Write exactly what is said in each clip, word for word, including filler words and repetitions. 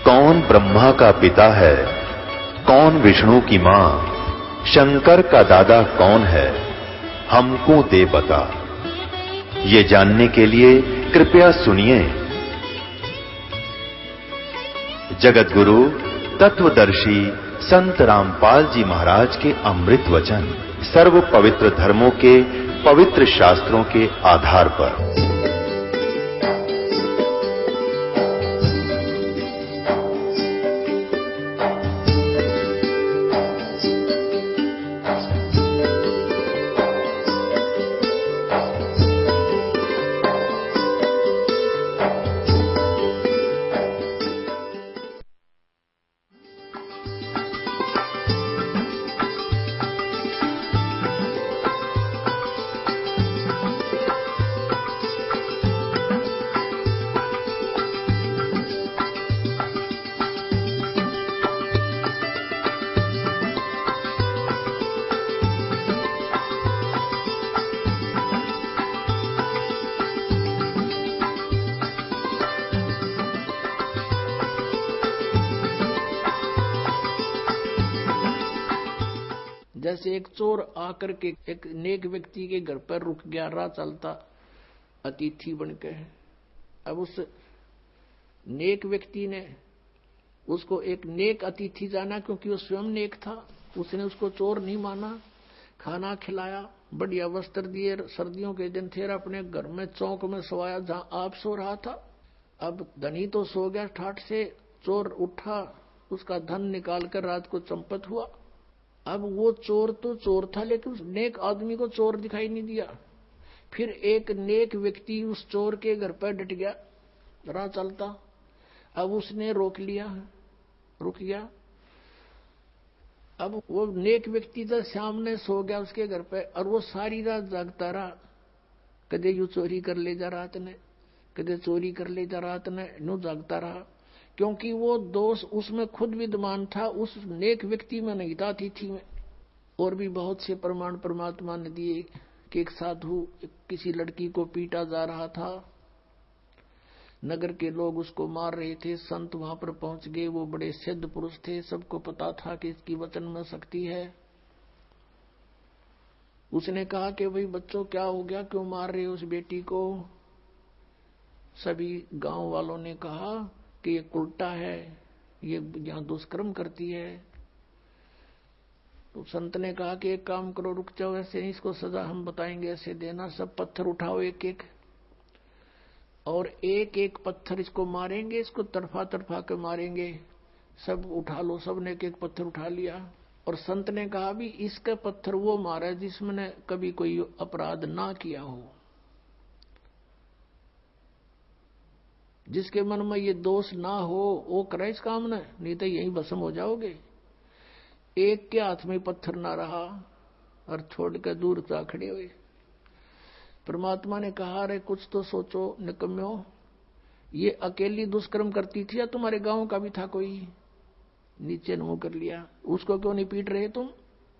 कौन ब्रह्मा का पिता है, कौन विष्णु की मां, शंकर का दादा कौन है, हमको दे बता। ये जानने के लिए कृपया सुनिए। जगत गुरु तत्वदर्शी संत रामपाल जी महाराज के अमृत वचन सर्व पवित्र धर्मों के पवित्र शास्त्रों के आधार पर। जैसे एक चोर आकर के एक नेक व्यक्ति के घर पर रुक गया, राह चलता अतिथि बनके। अब उस नेक व्यक्ति ने उसको एक नेक अतिथि जाना, क्योंकि वो स्वयं नेक था। उसने उसको चोर नहीं माना, खाना खिलाया, बढ़िया वस्त्र दिए। सर्दियों के दिन थे, अपने घर में चौक में सोया जहां आप सो रहा था। अब धनी तो सो गया ठाठ से, चोर उठा, उसका धन निकाल कर रात को चंपत हुआ। अब वो चोर तो चोर था, लेकिन उस नेक आदमी को चोर दिखाई नहीं दिया। फिर एक नेक व्यक्ति उस चोर के घर पर डट गया, राह चलता। अब उसने रोक लिया, रुक गया। अब वो नेक व्यक्ति तो सामने सो गया उसके घर पे, और वो सारी रात जागता रहा। कदे यू चोरी कर ले जा रात ने, कदे चोरी कर ले जा रात ने, नो जागता रहा। क्योंकि वो दोष उसमें खुद विद्यमान था, उस नेक व्यक्ति में नहीं था, अतिथि में। और भी बहुत से प्रमाण परमात्मा ने दिए कि एक साधु किसी लड़की को पीटा जा रहा था, नगर के लोग उसको मार रहे थे। संत वहां पर पहुंच गए, वो बड़े सिद्ध पुरुष थे, सबको पता था कि इसकी वचन में शक्ति है। उसने कहा कि भाई बच्चों क्या हो गया, क्यों मार रहे हो उस बेटी को। सभी गांव वालों ने कहा कि ये उल्टा है, ये यहां दुष्कर्म करती है। तो संत ने कहा कि एक काम करो, रुक जाओ, ऐसे नहीं, इसको सजा हम बताएंगे, ऐसे देना। सब पत्थर उठाओ एक एक, और एक एक पत्थर इसको मारेंगे, इसको तरफा तरफा के मारेंगे। सब उठा लो, सब ने एक एक पत्थर उठा लिया। और संत ने कहा भी इसका पत्थर वो मारा जिसमें कभी कोई अपराध ना किया हो, जिसके मन में ये दोष ना हो, वो करे इस काम ने, नहीं तो यही भस्म हो जाओगे। एक के हाथ में पत्थर ना रहा और छोड़ कर दूर जा खड़े हुए। परमात्मा ने कहा, अरे कुछ तो सोचो निकम्यो, ये अकेली दुष्कर्म करती थी या तुम्हारे गांव का भी था कोई? नीचे मुंह कर लिया, उसको क्यों नहीं पीट रहे तुम?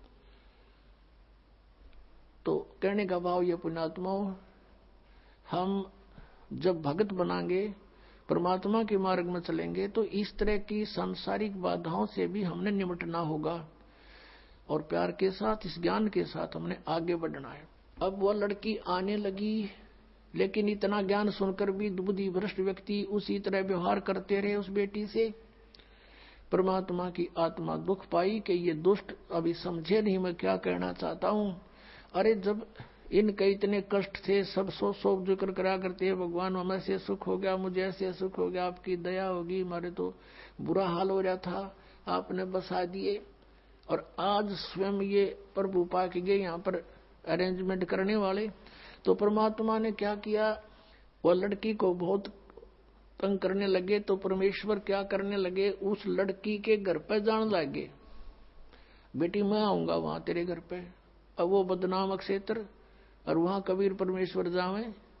तो कहने का भाव ये पुण्यात्माओं, हम जब भगत बनाएंगे, परमात्मा के मार्ग में चलेंगे, तो इस तरह की सांसारिक बाधाओं से भी हमने निपटना होगा, और प्यार के साथ, इस ज्ञान के साथ हमने आगे बढ़ना है। अब वह लड़की आने लगी, लेकिन इतना ज्ञान सुनकर भी बुद्धि भ्रष्ट व्यक्ति उसी तरह व्यवहार करते रहे उस बेटी से। परमात्मा की आत्मा दुख पाई कि ये दुष्ट अभी समझे नहीं मैं क्या कहना चाहता हूं। अरे जब इनके इतने कष्ट थे, सब सो सो जिक्र करा करते हैं, भगवान हमें से सुख हो गया, मुझे ऐसे सुख हो गया, आपकी दया होगी, हमारे तो बुरा हाल हो रहा था, आपने बसा दिए। और आज स्वयं ये प्रभु पाक गए यहाँ पर अरेंजमेंट करने वाले। तो परमात्मा ने क्या किया, वह लड़की को बहुत तंग करने लगे। तो परमेश्वर क्या करने लगे, उस लड़की के घर पर जान लगे, बेटी मैं आऊंगा वहां तेरे घर पे। अब वो बदनाम क्षेत्र, और वहां कबीर परमेश्वर जावे,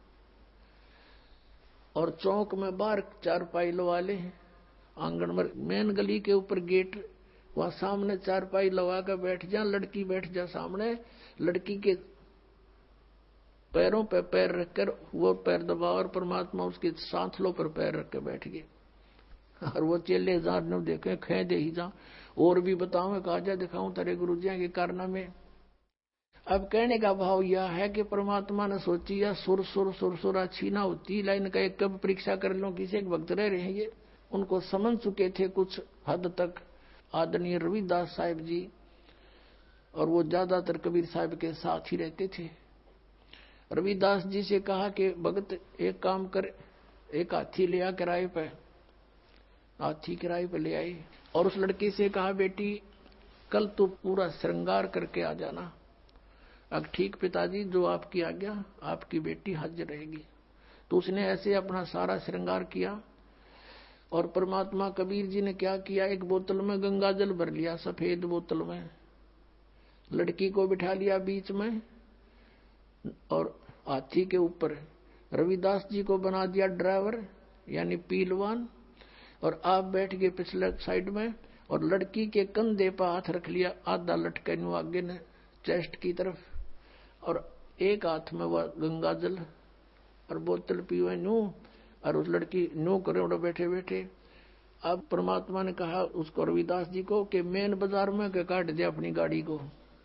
और चौक में बाहर चारपाई लगा ले, आंगन में मेन गली के ऊपर गेट, वहां सामने चारपाई लगा कर बैठ जा, लड़की बैठ जा सामने, लड़की के पैरों पे पैर रखकर वो पैर दबाओ, और परमात्मा उसके सांथलों पर पैर रख कर बैठ गए। और वो चेले जार ने देखे खे दे ही जा और भी बताऊं काजा दिखाऊं तेरे गुरु जी के कारनामे। अब कहने का भाव यह है कि परमात्मा ने सोची या सुर सुर सुर सुर अच्छी ना होती लाइन का एक कब परीक्षा कर लो किसी एक भक्त रह रहे हैं ये उनको समझ चुके थे कुछ हद तक आदरणीय रविदास साहिब जी, और वो ज्यादातर कबीर साहब के साथ ही रहते थे। रविदास जी से कहा कि भगत एक काम कर, एक हाथी ले आ किराए पे, हाथी किराए पे ले आई और उस लड़की से कहा बेटी कल तो पूरा श्रृंगार करके आ जाना। अब ठीक पिताजी जो आपकी आज्ञा, आपकी बेटी हाजिर रहेगी। तो उसने ऐसे अपना सारा श्रृंगार किया और परमात्मा कबीर जी ने क्या किया, एक बोतल में गंगा जल भर लिया, सफेद बोतल में, लड़की को बिठा लिया बीच में और हाथी के ऊपर रविदास जी को बना दिया ड्राइवर यानी पीलवान, और आप बैठ गए पिछले साइड में और लड़की के कंधे पर हाथ रख लिया आधा लटके नु आगे ने चेस्ट की तरफ, और एक हाथ में वह गंगा जल और बोतल पीवे नू, और उस लड़की नो करे और बैठे बैठे। अब परमात्मा ने कहा उसको रविदास जी को कि मेन बाजार में के काट दिया अपनी गाड़ी को।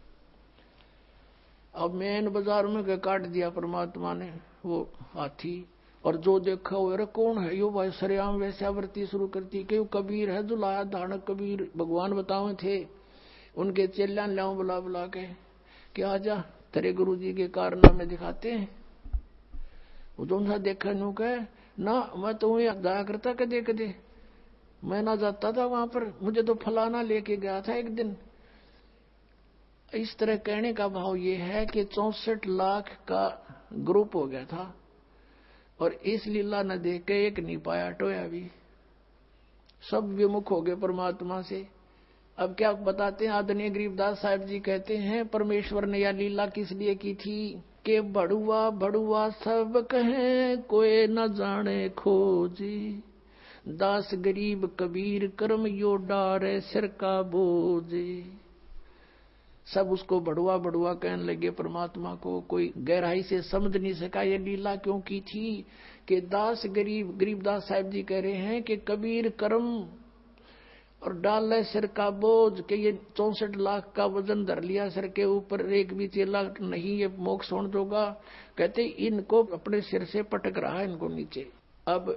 अब मेन बाजार में के काट दिया परमात्मा ने वो हाथी, और जो देखा वो अरे कौन है यो भाई, सरेआम वैश्यावृत्ति शुरू करती क्यों, कबीर है जो लाया धानक कबीर भगवान बतावे थे, उनके चेला लाओ बुला बुला के कि आजा तेरे गुरु जी के कारनामे दिखाते हैं। वो जो सा देखा नु कहे ना मैं तो वहीं जाया करता कदे कदे, मैं ना जाता था वहां पर, मुझे तो फलाना लेके गया था एक दिन। इस तरह कहने का भाव ये है कि चौसठ लाख का ग्रुप हो गया था और इस लीला न देख के एक नहीं पाया टोया भी, सब विमुख हो गए परमात्मा से। अब क्या बताते हैं आदरणीय गरीबदास साहब जी कहते हैं परमेश्वर ने यह लीला किस लिए की थी कि बड़ुआ बड़ुआ सब कहे कोई न जाने खोजी, दास गरीब कबीर कर्म यो डारे सिर का बोझे। सब उसको बड़ुआ बड़ुआ कहने लगे परमात्मा को, कोई गहराई से समझ नहीं सका ये लीला क्यों की थी कि दास गरीब, गरीबदास साहब जी कह रहे हैं कि कबीर कर्म और डाल सिर का बोझ, के ये चौसठ लाख का वजन धर लिया सिर के ऊपर, एक भी चेला नहीं ये मोक्ष होने दोगा, कहते इनको अपने सिर से पटक रहा है इनको नीचे। अब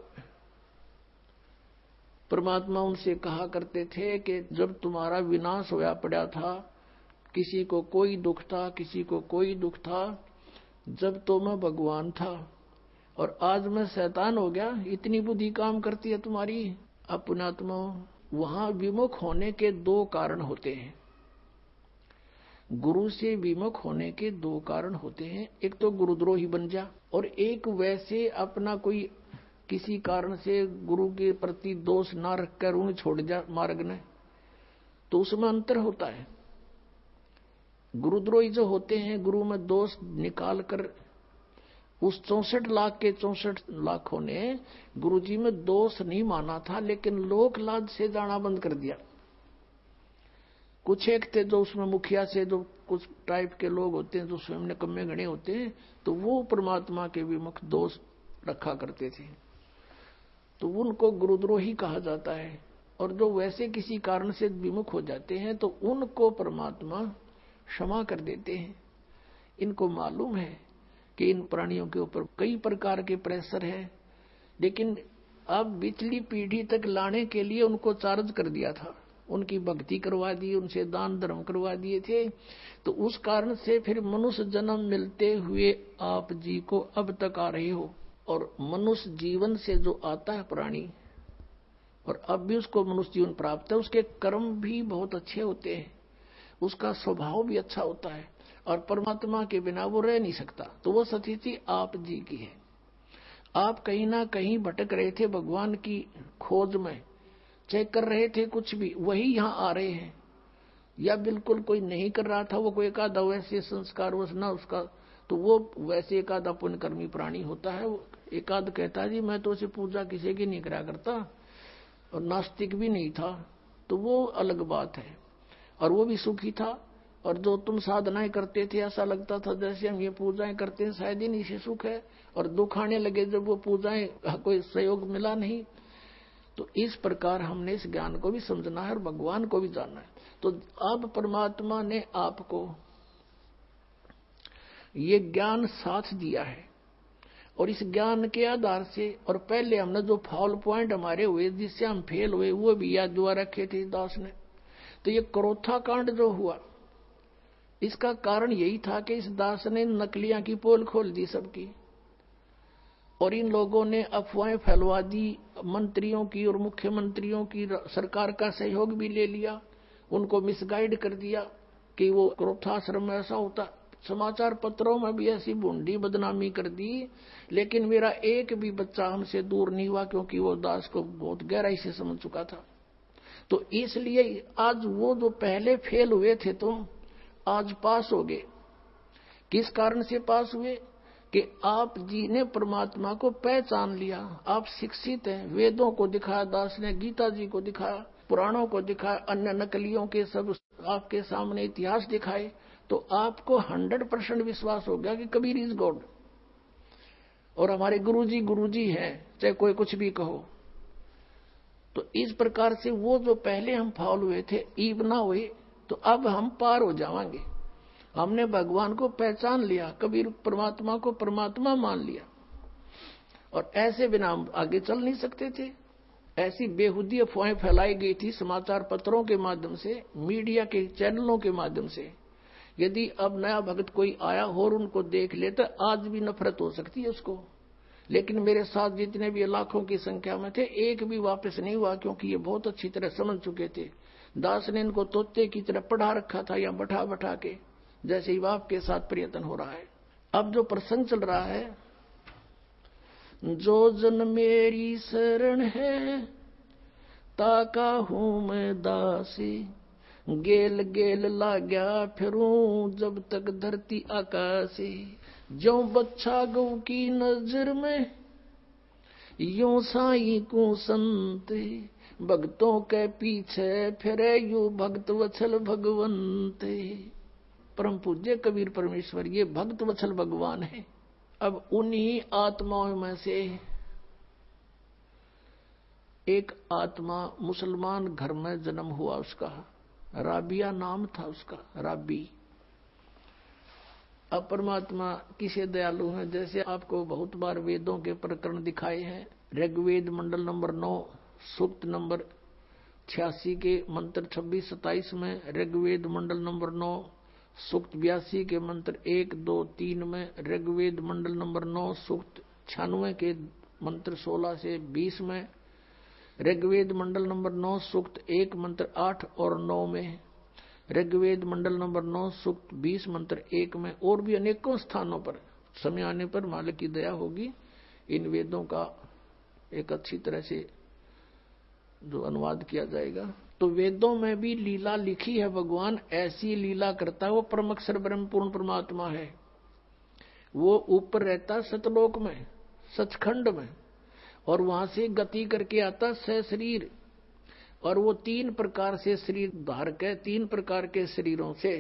परमात्मा उनसे कहा करते थे कि जब तुम्हारा विनाश होया पड़ा था, किसी को कोई दुख था किसी को कोई दुख था, जब तो मैं भगवान था और आज मैं शैतान हो गया, इतनी बुद्धि काम करती है तुम्हारी। अब पुण्यात्मा वहां विमुख होने के दो कारण होते हैं, गुरु से विमुख होने के दो कारण होते हैं, एक तो गुरुद्रोही बन जा और एक वैसे अपना कोई किसी कारण से गुरु के प्रति दोष ना रखकर उन्हें छोड़ जा मार्ग ने, तो उसमें अंतर होता है। गुरुद्रोही जो होते हैं गुरु में दोष निकाल कर, उस चौसठ लाख के चौसठ लाखों ने गुरुजी में दोष नहीं माना था लेकिन लोक लाज से जाना बंद कर दिया। कुछ एक थे जो उसमें मुखिया से जो कुछ टाइप के लोग होते हैं जो स्वयं निकम्मे गणे होते हैं, तो वो परमात्मा के विमुख दोष रखा करते थे, तो उनको गुरुद्रोही कहा जाता है। और जो वैसे किसी कारण से विमुख हो जाते हैं तो उनको परमात्मा क्षमा कर देते हैं। इनको मालूम है कि इन प्राणियों के ऊपर कई प्रकार के प्रेशर है, लेकिन अब पिछली पीढ़ी तक लाने के लिए उनको चार्ज कर दिया था, उनकी भक्ति करवा दी, उनसे दान धर्म करवा दिए थे, तो उस कारण से फिर मनुष्य जन्म मिलते हुए आप जी को अब तक आ रहे हो। और मनुष्य जीवन से जो आता है प्राणी और अब भी उसको मनुष्य जीवन प्राप्त है, उसके कर्म भी बहुत अच्छे होते हैं, उसका स्वभाव भी अच्छा होता है और परमात्मा के बिना वो रह नहीं सकता। तो वो स्थिति आप जी की है। आप कहीं ना कहीं भटक रहे थे भगवान की खोज में, चेक कर रहे थे कुछ भी, वही यहाँ आ रहे हैं। या बिल्कुल कोई नहीं कर रहा था, वो कोई एक आधा वैसे संस्कार वश ना उसका, तो वो वैसे एक आधा पुण्यकर्मी प्राणी होता है। वो एक आध कहता जी मैं तो उसे पूजा किसी की नहीं करा करता और नास्तिक भी नहीं था, तो वो अलग बात है और वो भी सुखी था। और जो तुम साधनाएं करते थे ऐसा लगता था जैसे हम ये पूजाएं करते हैं शायद ही से सुख है, और दुख आने लगे जब वो पूजाएं कोई सहयोग मिला नहीं, तो इस प्रकार हमने इस ज्ञान को भी समझना है और भगवान को भी जानना है। तो अब परमात्मा ने आपको ये ज्ञान साथ दिया है और इस ज्ञान के आधार से, और पहले हमने जो फॉल पॉइंट हमारे हुए जिससे हम फेल हुए वो भी याद दुआ रखे थे दास ने। तो ये क्रोथा कांड जो हुआ इसका कारण यही था कि इस दास ने नकलियां की पोल खोल दी सबकी, और इन लोगों ने अफवाहें फैलवा दी, मंत्रियों की और मुख्यमंत्रियों की, सरकार का सहयोग भी ले लिया, उनको मिसगाइड कर दिया कि वो क्रोधाश्रम में ऐसा होता। समाचार पत्रों में भी ऐसी बूंदी बदनामी कर दी, लेकिन मेरा एक भी बच्चा हमसे दूर नहीं हुआ क्योंकि वो दास को बहुत गहराई से समझ चुका था। तो इसलिए आज वो जो पहले फेल हुए थे तो आज पास हो गए। किस कारण से पास हुए कि आप जी ने परमात्मा को पहचान लिया, आप शिक्षित हैं, वेदों को दिखाया दास ने, गीता जी को दिखाया, पुराणों को दिखाया, अन्य नकलियों के सब आपके सामने इतिहास दिखाए, तो आपको हंड्रेड परसेंट विश्वास हो गया कि कबीर इज गॉड और हमारे गुरुजी गुरुजी हैं, चाहे कोई कुछ भी कहो। तो इस प्रकार से वो जो पहले हम फॉल हुए थे ईब ना हुए, तो अब हम पार हो जाएंगे। हमने भगवान को पहचान लिया, कबीर परमात्मा को परमात्मा मान लिया, और ऐसे बिना हम आगे चल नहीं सकते थे। ऐसी बेहुदी अफवाहें फैलाई गई थी समाचार पत्रों के माध्यम से, मीडिया के चैनलों के माध्यम से। यदि अब नया भक्त कोई आया और उनको देख ले तो आज भी नफरत हो सकती है उसको, लेकिन मेरे साथ जितने भी लाखों की संख्या में थे एक भी वापस नहीं हुआ, क्योंकि ये बहुत अच्छी तरह समझ चुके थे। दास ने इनको तोते की तरह पढ़ा रखा था या बैठा बैठा के, जैसे ही बाप के साथ प्रयत्न हो रहा है। अब जो प्रसंग चल रहा है, जो जन मेरी शरण है ताका हूं मैं दासी, गेल गेल लाग्या फिरूं जब तक धरती आकाशी, जो बच्चा गौ की नजर में यूं साई को संत, भक्तों के पीछे फिरे यू भक्त वत्सल भगवंत। परम पूज्य कबीर परमेश्वर ये भक्त वत्सल भगवान है। अब उन्हीं आत्माओं में से एक आत्मा मुसलमान घर में जन्म हुआ, उसका राबिया नाम था उसका, राबी। अब परमात्मा किसे दयालु है, जैसे आपको बहुत बार वेदों के प्रकरण दिखाए हैं। ऋग्वेद मंडल नंबर नौ सूक्त नंबर छियासी के मंत्र छब्बीस सत्ताईस में, ऋग्वेद मंडल नंबर नौ सूक्त बयासी के मंत्र एक दो तीन में, ऋग्वेद मंडल नंबर नौ सूक्त छियानवे के मंत्र सोलह से बीस में, ऋग्वेद मंडल नंबर नौ सूक्त एक मंत्र आठ और नौ में, ऋग्वेद मंडल नंबर नौ सूक्त बीस मंत्र एक में, और भी अनेकों स्थानों पर समय आने पर मालिक की दया होगी इन वेदों का एक अच्छी तरह से जो अनुवाद किया जाएगा। तो वेदों में भी लीला लिखी है, भगवान ऐसी लीला करता है। वो परम अक्षर ब्रह्म पूर्ण परमात्मा है, वो ऊपर रहता सतलोक में, सचखंड में, और वहां से गति करके आता सशरीर, और वो तीन प्रकार से शरीर धारक है, तीन प्रकार के शरीरों से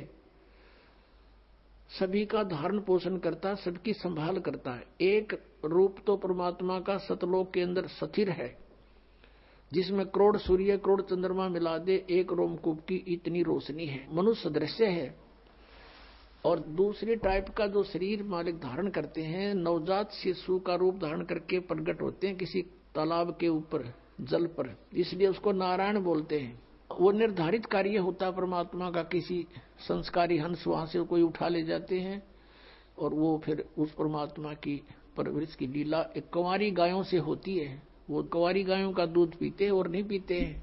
सभी का धारण पोषण करता, सबकी संभाल करता है। एक रूप तो परमात्मा का सतलोक के अंदर स्थिर है, जिसमें करोड़ सूर्य करोड़ चंद्रमा मिला दे एक रोमकूप की इतनी रोशनी है, मनुष्य दृश्य है। और दूसरी टाइप का जो शरीर मालिक धारण करते हैं, नवजात शिशु का रूप धारण करके प्रकट होते हैं किसी तालाब के ऊपर जल पर, इसलिए उसको नारायण बोलते हैं। वो निर्धारित कार्य होता है परमात्मा का, किसी संस्कारी हंस वहां से कोई उठा ले जाते हैं और वो फिर उस परमात्मा की परवरिश की लीला एक कुंवारी गायों से होती है। वो कुंवारी गायों का दूध पीते और नहीं पीते हैं,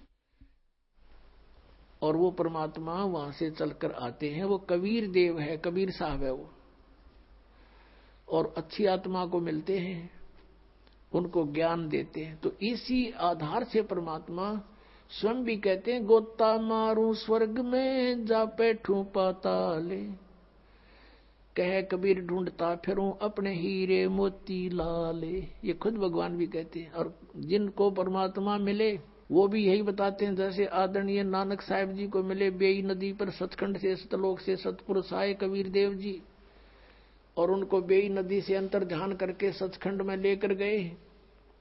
और वो परमात्मा वहां से चलकर आते हैं। वो कबीर देव है, कबीर साहब है वो, और अच्छी आत्मा को मिलते हैं, उनको ज्ञान देते हैं। तो इसी आधार से परमात्मा स्वयं भी कहते हैं, गोता मारू स्वर्ग में जा बैठूं पाताले, कह कबीर ढूंढता फिरूं अपने हीरे मोती लाले। ये खुद भगवान भी कहते हैं, और जिनको परमात्मा मिले वो भी यही बताते हैं। जैसे आदरणीय नानक साहिब जी को मिले बेई नदी पर, सचखंड से सतलोक से सतपुरुष आए कबीर देव जी, और उनको बेई नदी से अंतर ध्यान करके सचखंड में लेकर गए।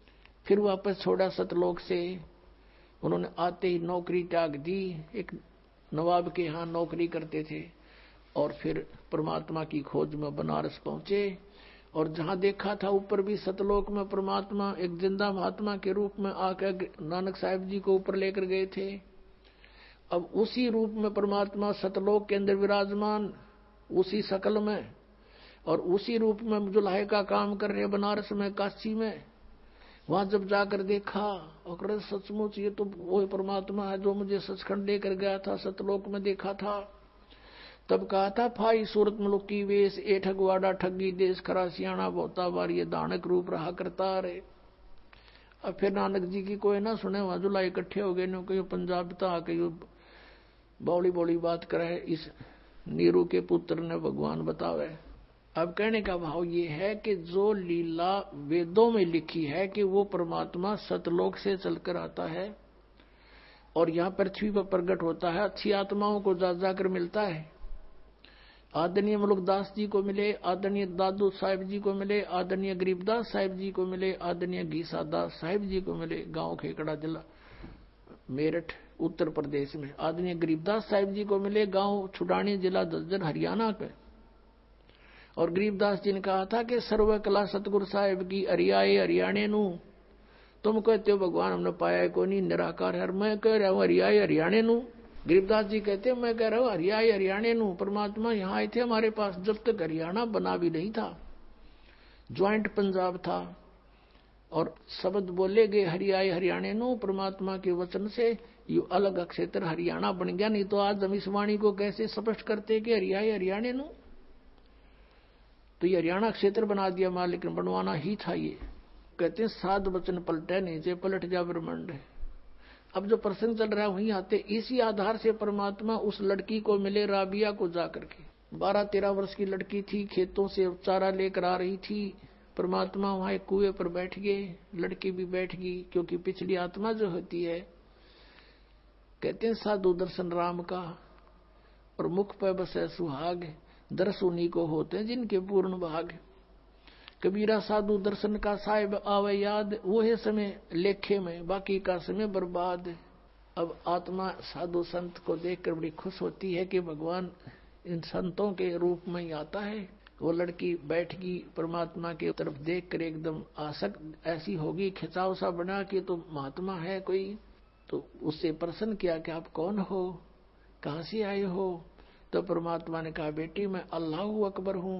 फिर वापस छोड़ा सतलोक से। उन्होंने आते ही नौकरी त्याग दी, एक नवाब के यहाँ नौकरी करते थे, और फिर परमात्मा की खोज में बनारस पहुंचे। और जहां देखा था ऊपर भी सतलोक में परमात्मा एक जिंदा महात्मा के रूप में आकर नानक साहिब जी को ऊपर लेकर गए थे। अब उसी रूप में परमात्मा सतलोक के अंदर विराजमान, उसी शकल में, और उसी रूप में जुल्हे का काम कर रहे बनारस में, काशी में। वहां जब जाकर देखा और सचमुच ये तो वो परमात्मा है जो मुझे सचखंड लेकर गया था, सतलोक में देखा था। तब कहा था, फाई सूरत मुलुकी वेश ए ठगवाड़ा ठगी देश खरा सियाणा बोता बार, ये दानक रूप रहा करता रे। अब फिर नानक जी की कोई ना सुने, वहां जुला इकट्ठे हो गए, कहीं पंजाब तक आके बौली बौली बात करे, इस नीरू के पुत्र ने भगवान बतावे। अब कहने का भाव ये है कि जो लीला वेदों में लिखी है कि वो परमात्मा सतलोक से चलकर आता है और यहाँ पृथ्वी पर प्रकट होता है, अच्छी आत्माओं को जा जाकर मिलता है। आदरणीय मुलुकदास जी को मिले, आदरणीय दादू साहिब जी को मिले, आदरणीय गरीबदास साहिब जी को मिले, आदरणीय घीसा दास साहिब जी को मिले, गांव खेकड़ा जिला मेरठ उत्तर प्रदेश में। आदरणीय गरीबदास साहिब जी को मिले, गांव छुडानी जिला दज्जर हरियाणा पे। और गरीबदास जी ने कहा था कि सर्व कला सतगुरु साहिब की हरियाए हरियाणे नू, तुम कहते हो भगवान हमने पाया को नहीं, निराकार है, मैं कह रहा हूं हरियाए हरियाणे नू। गरीबदास जी कहते हैं मैं कह रहा हूं हरियाए हरियाणे नू। परमात्मा यहाँ आए थे हमारे पास जब तक हरियाणा बना भी नहीं था, ज्वाइंट पंजाब था, और शब्द बोले गए हरियाए हरियाणे नू। परमात्मा के वचन से ये अलग क्षेत्र हरियाणा बन गया, नहीं तो आज हम इस वाणी को कैसे स्पष्ट करते कि हरियाए हरियाणे नू। तो ये हरियाणा क्षेत्र बना दिया मां, लेकिन बनवाना ही था। ये कहते हैं साध वचन पलटे नीचे पलट जा ब्रह्मांड। अब जो प्रसंग चल रहा है वहीं आते, इसी आधार से परमात्मा उस लड़की को मिले, राबिया को जाकर के। बारह तेरह वर्ष की लड़की थी, खेतों से चारा लेकर आ रही थी। परमात्मा वहां एक कुएं पर बैठ गए, लड़की भी बैठ गई, क्योंकि पिछली आत्मा जो होती है, कहते हैं साधु दर्शन राम का और मुख पर बसे सुहाग, दर्श उन्हीं को होते हैं जिनके पूर्ण भाग। कबीरा साधु दर्शन का साहिब आवे याद, वो है समय लेखे में बाकी का समय बर्बाद। अब आत्मा साधु संत को देखकर बड़ी खुश होती है कि भगवान इन संतों के रूप में ही आता है। वो लड़की बैठ गई, परमात्मा की तरफ देखकर एकदम आसक्त ऐसी होगी, खिंचाव सा बना कि तो महात्मा है कोई। तो उससे प्रश्न किया कि आप कौन हो, कहां से आए हो? तो परमात्मा ने कहा बेटी मैं अल्लाह अकबर हूं।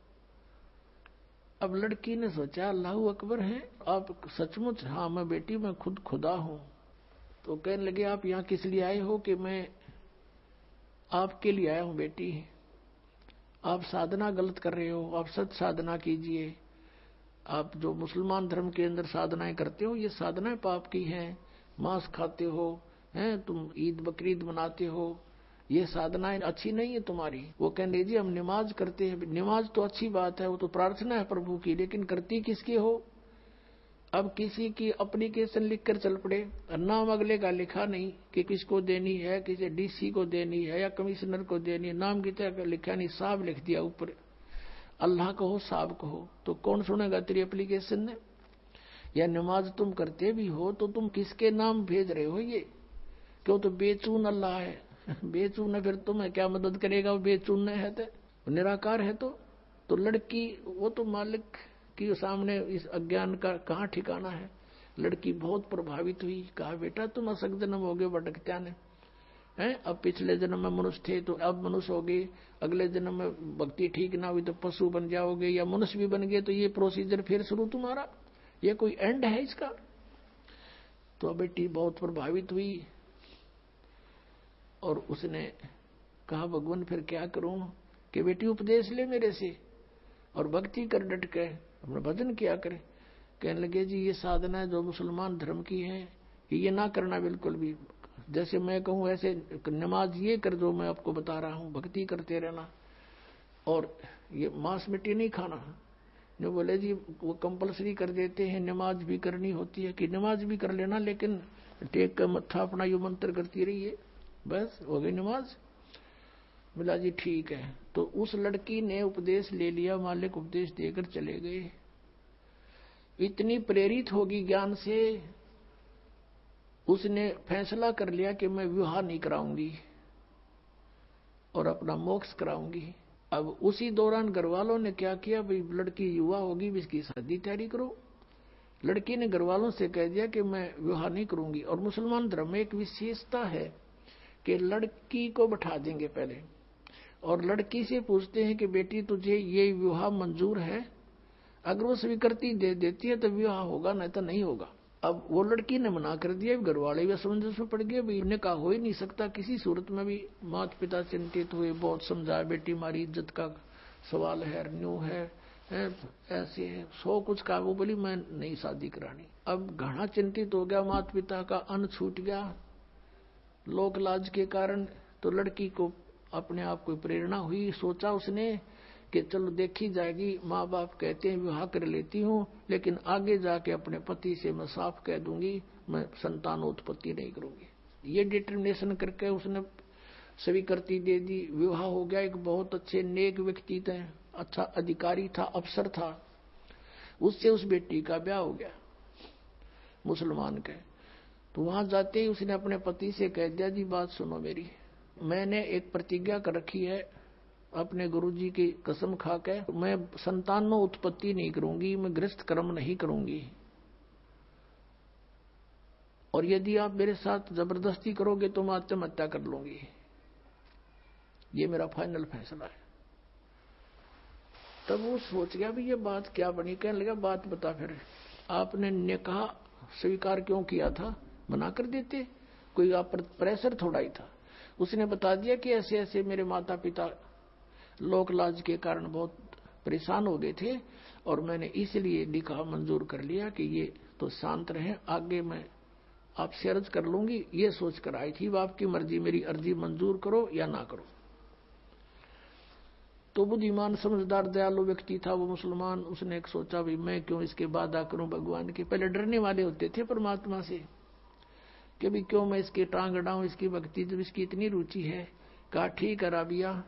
अब लड़की ने सोचा अल्लाह अकबर है, आप सचमुच? हाँ मैं बेटी मैं खुद खुदा हूं। तो कहने लगे आप यहाँ किस लिए आए हो? कि मैं आपके लिए आया हूं बेटी, आप साधना गलत कर रहे हो, आप सच साधना कीजिए। आप जो मुसलमान धर्म के अंदर साधनाएं करते हो ये साधनाएं पाप की हैं, मांस खाते हो, हैं तुम ईद बकरीद मनाते हो, ये साधनाएं अच्छी नहीं है तुम्हारी। वो कहने जी हम नमाज करते हैं। नमाज तो अच्छी बात है, वो तो प्रार्थना है प्रभु की, लेकिन करती किसकी हो? अब किसी की एप्लीकेशन लिखकर चल पड़े, नाम अगले का लिखा नहीं कि किसको देनी है, किसी डीसी को देनी है या कमिश्नर को देनी है, नाम की तरह लिखा नहीं, साहब लिख दिया ऊपर, अल्लाह कहो साहब कहो, तो कौन सुनेगा तेरी एप्लीकेशन ने? या नमाज तुम करते भी हो तो तुम किसके नाम भेज रहे हो? ये क्यों? तो बेचून अल्लाह है, बेचून है, फिर तुम्हें क्या मदद करेगा? वो बेचून है तो निराकार है। तो तो लड़की वो तो मालिक के सामने इस अज्ञान का कहाँ ठिकाना है। लड़की बहुत प्रभावित हुई, कहा बेटा तुम असक जन्म हो गए भटकत्या ने, हैं अब पिछले जन्म में मनुष्य थे तो अब मनुष्य हो गए, अगले जन्म में भक्ति ठीक ना हुई तो पशु बन जाओगे या मनुष्य भी बन गए, तो ये प्रोसीजर फिर शुरू तुम्हारा, ये कोई एंड है इसका? तो बेटी बहुत प्रभावित हुई और उसने कहा भगवान फिर क्या करूं? कि बेटी उपदेश ले मेरे से और भक्ति कर डट के, अपना भजन किया करे। कहने लगे जी ये साधना जो मुसलमान धर्म की है ये ना करना बिल्कुल भी, जैसे मैं कहूं ऐसे नमाज ये कर जो मैं आपको बता रहा हूं, भक्ति करते रहना और ये मांस मिट्टी नहीं खाना। जो बोले जी वो कंपलसरी कर देते हैं, नमाज भी करनी होती है, कि नमाज भी कर लेना लेकिन टेक का मत्था अपना यू मंत्र करती रहिए, बस हो गई नमाज। बोला जी ठीक है। तो उस लड़की ने उपदेश ले लिया, मालिक उपदेश देकर चले गए। इतनी प्रेरित होगी ज्ञान से, उसने फैसला कर लिया कि मैं विवाह नहीं कराऊंगी और अपना मोक्ष कराऊंगी। अब उसी दौरान घर वालों ने क्या किया, भाई लड़की युवा होगी, इसकी शादी तैयारी करो। लड़की ने घर वालों से कह दिया कि मैं विवाह नहीं करूंगी। और मुसलमान धर्म में एक विशेषता है कि लड़की को बैठा देंगे पहले और लड़की से पूछते हैं कि बेटी तुझे ये विवाह मंजूर है, अगर वो स्वीकृति दे देती है तो विवाह होगा, नहीं तो नहीं होगा। अब वो लड़की ने मना कर दिया, घर वाले भी असमंजस में पड़ गए, भाई इन्हें कहा हो ही नहीं सकता किसी सूरत में भी। माता पिता चिंतित हुए, बहुत समझाया, बेटी हमारी इज्जत का सवाल है, न्यू है, है ऐसे है, सौ कुछ कहा। वो बोली मैं नहीं शादी करानी। अब घना चिंतित हो गया, माता पिता का अन्न छूट गया लोक लाज के कारण। तो लड़की को अपने आप को प्रेरणा हुई, सोचा उसने कि चलो देखी जाएगी, माँ बाप कहते हैं विवाह कर लेती हूँ, लेकिन आगे जाके अपने पति से मैं साफ कह दूंगी मैं संतान उत्पत्ति नहीं करूंगी। ये डिटर्मिनेशन करके उसने स्वीकृति दे दी। विवाह हो गया। एक बहुत अच्छे नेक व्यक्ति थे, अच्छा अधिकारी था, अफसर था, उससे उस बेटी का ब्याह हो गया मुसलमान के। तो वहां जाते ही उसने अपने पति से कह दिया, जी बात सुनो मेरी, मैंने एक प्रतिज्ञा कर रखी है अपने गुरुजी की कसम खा के, मैं संतान में उत्पत्ति नहीं करूंगी, मैं गृहस्थ कर्म नहीं करूंगी, और यदि आप मेरे साथ जबरदस्ती करोगे तो मैं आत्महत्या कर लूंगी, ये मेरा फाइनल फैसला है। तब वो सोच गया भी ये बात क्या बनी। कहने लगा बात बता, फिर आपने निकाह स्वीकार क्यों किया था, मना कर देते, कोई आप पर प्रेशर थोड़ा ही था। उसने बता दिया कि ऐसे ऐसे मेरे माता पिता लोक लाज के कारण बहुत परेशान हो गए थे और मैंने इसलिए निकाह मंजूर कर लिया कि ये तो शांत रहे, आगे मैं आपसे अर्ज कर लूंगी, ये सोच कर आई थी। आपकी मर्जी, मेरी अर्जी मंजूर करो या ना करो। तो बुद्धिमान समझदार दयालु व्यक्ति था वो मुसलमान। उसने एक सोचा भी मैं क्यों इसके वादा करूं भगवान के। पहले डरने वाले होते थे परमात्मा से कि भी क्यों मैं इसकी टांग अड़ाऊं, इसकी भक्ति जब इसकी इतनी रुचि है। कहा ठीक है राबिया,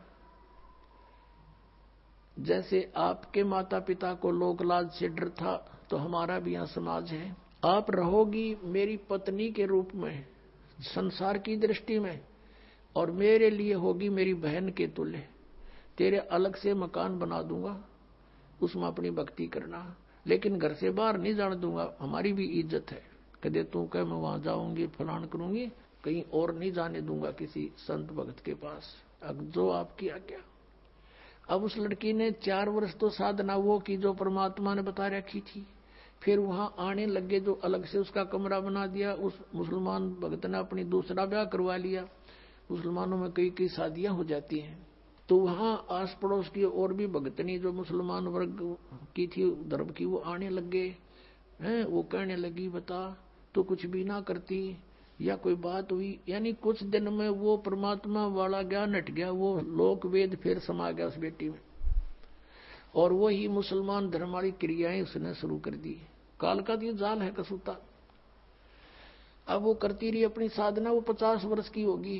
जैसे आपके माता पिता को लोक लाज से डर था तो हमारा भी यहाँ समाज है। आप रहोगी मेरी पत्नी के रूप में संसार की दृष्टि में, और मेरे लिए होगी मेरी बहन के तुल्य। तेरे अलग से मकान बना दूंगा, उसमें अपनी भक्ति करना, लेकिन घर से बाहर नहीं जाने दूंगा, हमारी भी इज्जत है। कदे तू कह मैं वहां जाऊंगी फलान करूंगी, कहीं और नहीं जाने दूंगा किसी संत भक्त के पास, अब जो आपकी आज्ञा। अब उस लड़की ने चार वर्ष तो साधना वो की जो परमात्मा ने बता रखी थी। फिर वहां आने लगे, जो अलग से उसका कमरा बना दिया। उस मुसलमान भक्त ने अपनी दूसरा ब्याह करवा लिया। मुसलमानों में कई कई शादियां हो जाती हैं। तो वहां आस पड़ोस की और भी भक्तनी जो मुसलमान वर्ग की थी धर्म की, वो आने लगे हैं। वो कहने लगी बता तो कुछ भी ना करती या कोई बात हुई, यानी कुछ दिन में वो परमात्मा वाला ज्ञान हट गया, वो लोक वेद फिर समा गया उस बेटी में, और वो ही मुसलमान धर्म वाली क्रियाएं उसने शुरू कर दी। काल का ये जाल है कसूता। अब वो करती रही अपनी साधना। वो पचास वर्ष की होगी।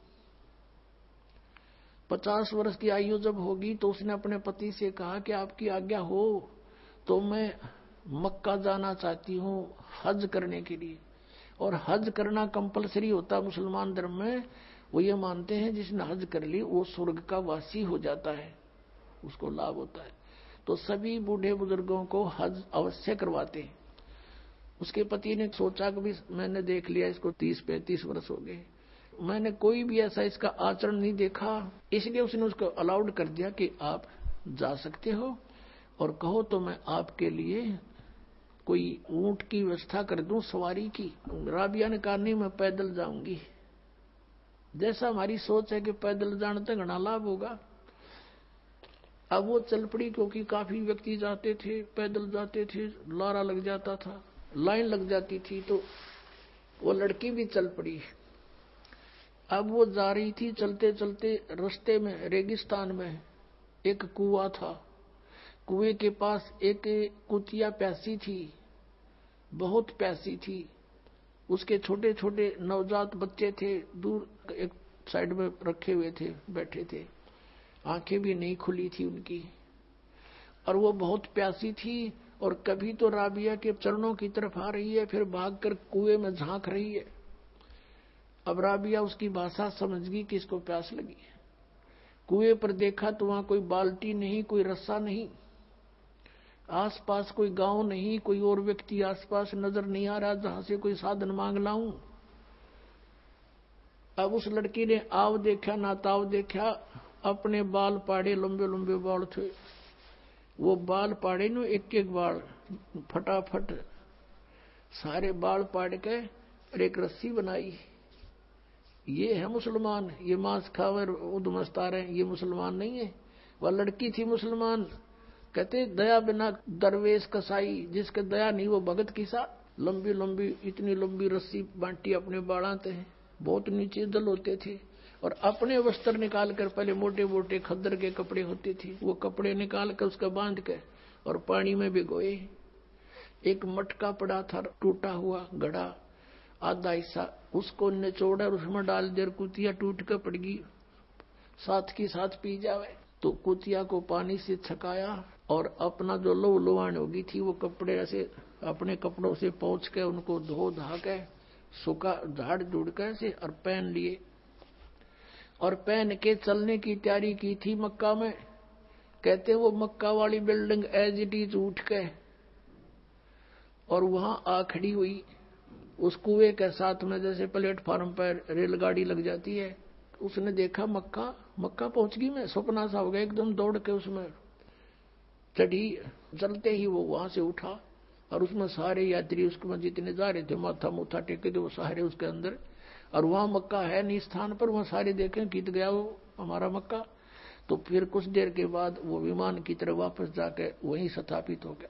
पचास वर्ष की आयु जब होगी तो उसने अपने पति से कहा कि आपकी आज्ञा हो तो मैं मक्का जाना चाहती हूँ हज करने के लिए। और हज करना कंपलसरी होता मुसलमान धर्म में। वो ये मानते हैं जिसने हज कर ली वो स्वर्ग का वासी हो जाता है, उसको लाभ होता है। तो सभी बूढ़े बुजुर्गों को हज अवश्य करवाते हैं। उसके पति ने सोचा कि भी मैंने देख लिया इसको तीस पैंतीस वर्ष हो गए, मैंने कोई भी ऐसा इसका आचरण नहीं देखा, इसलिए उसने उसको अलाउड कर दिया कि आप जा सकते हो और कहो तो मैं आपके लिए कोई ऊंट की व्यवस्था कर दूं सवारी की। राबिया ने कहा नहीं मैं पैदल जाऊंगी। जैसा हमारी सोच है कि पैदल जाने तक घना लाभ होगा। अब वो चल पड़ी, क्योंकि काफी व्यक्ति जाते थे, पैदल जाते थे, लारा लग जाता था, लाइन लग जाती थी, तो वो लड़की भी चल पड़ी। अब वो जा रही थी, चलते चलते रास्ते में रेगिस्तान में एक कुआं था। कुएं के पास एक कुतिया प्यासी थी, बहुत प्यासी थी। उसके छोटे छोटे नवजात बच्चे थे, दूर एक साइड में रखे हुए थे, बैठे थे, आंखें भी नहीं खुली थी उनकी, और वो बहुत प्यासी थी। और कभी तो राबिया के चरणों की तरफ आ रही है, फिर भागकर कुएं में झांक रही है। अब राबिया उसकी भाषा समझ गई कि इसको प्यास लगी है। कुएं पर देखा तो वहां कोई बाल्टी नहीं, कोई रस्सा नहीं, आसपास कोई गांव नहीं, कोई और व्यक्ति आसपास नजर नहीं आ रहा जहां से कोई साधन मांग लाऊं। अब उस लड़की ने आव देखा ना ताव देखा, अपने बाल पाड़े, लंबे लंबे बाल थे, वो बाल पाड़े नो एक एक बाल फटाफट सारे बाल पाड़ के और एक रस्सी बनाई। ये है मुसलमान, ये मांस खावर उदमस्ता रहे, ये मुसलमान नहीं है। वह लड़की थी मुसलमान। कहते दया बिना दरवेश कसाई, जिसके दया नहीं वो भगत किसा। लंबी लंबी इतनी लंबी रस्सी बांटी अपने बाड़ाते हैं, बहुत नीचे दल होते थे, और अपने वस्त्र निकाल कर, पहले मोटे मोटे खद्दर के कपड़े होते थे, वो कपड़े निकाल कर उसका बांध के और पानी में भिगोए। एक मटका पड़ा था टूटा हुआ घड़ा, आधा हिस्सा उसको निचोड़ा और उसमें डाल देर कुतिया टूट कर पड़ गई, साथ की साथ पी जावे। तो कुतिया को पानी से छकाया और अपना जो लो लोहान होगी थी वो कपड़े ऐसे अपने कपड़ों से पोंछ के उनको धो धा के सूखा झाड़ झूड़ के से और पहन लिए, और पहन के चलने की तैयारी की थी मक्का में। कहते वो मक्का वाली बिल्डिंग एज इट इज उठ के और वहां आ खड़ी हुई उस कुएं के साथ में, जैसे प्लेटफार्म पर रेलगाड़ी लग जाती है। उसने देखा मक्का, मक्का पहुंच गई, मैं सपना सा हो गया, एकदम दौड़ के उसमें चढ़ी। चलते ही वो वहां से उठा और उसमें सारे यात्री उसमें जितने जा रहे थे माथा मुथा टेके थे वो सारे उसके अंदर, और वहां मक्का है नहीं स्थान पर, वहां सारे देखें कित गया वो हमारा मक्का। तो फिर कुछ देर के बाद वो विमान की तरफ वापस जाके वहीं स्थापित हो गया।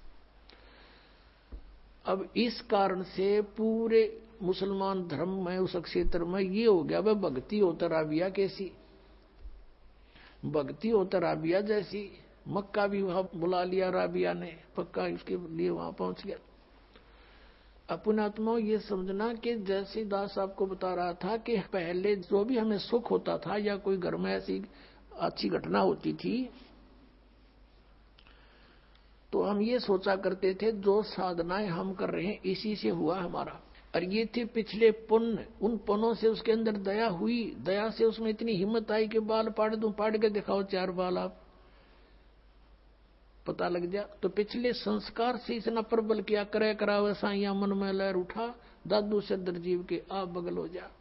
अब इस कारण से पूरे मुसलमान धर्म में उस क्षेत्र में ये हो गया, वह भक्ति होता राबिया कैसी, भक्ति होता राबिया जैसी। मक्का भी वहां बुला लिया राबिया ने, पक्का इसके लिए वहां पहुंच गया। अपने आत्मा ये समझना कि जैसे दास आपको बता रहा था कि पहले जो भी हमें सुख होता था या कोई घर में ऐसी अच्छी घटना होती थी तो हम ये सोचा करते थे जो साधनाएं हम कर रहे हैं इसी से हुआ हमारा, और ये थे पिछले पुण्य, उन पुण्यों से उसके अंदर दया हुई, दया से उसमें इतनी हिम्मत आई कि बाल पाड़ दूं, पाड़ के दिखाओ चार बाल, आप पता लग जा। तो पिछले संस्कार से इतना प्रबल किया, करे करावे साइया मन में लहर उठा, दादू से दरजीव के आप बगल हो जा।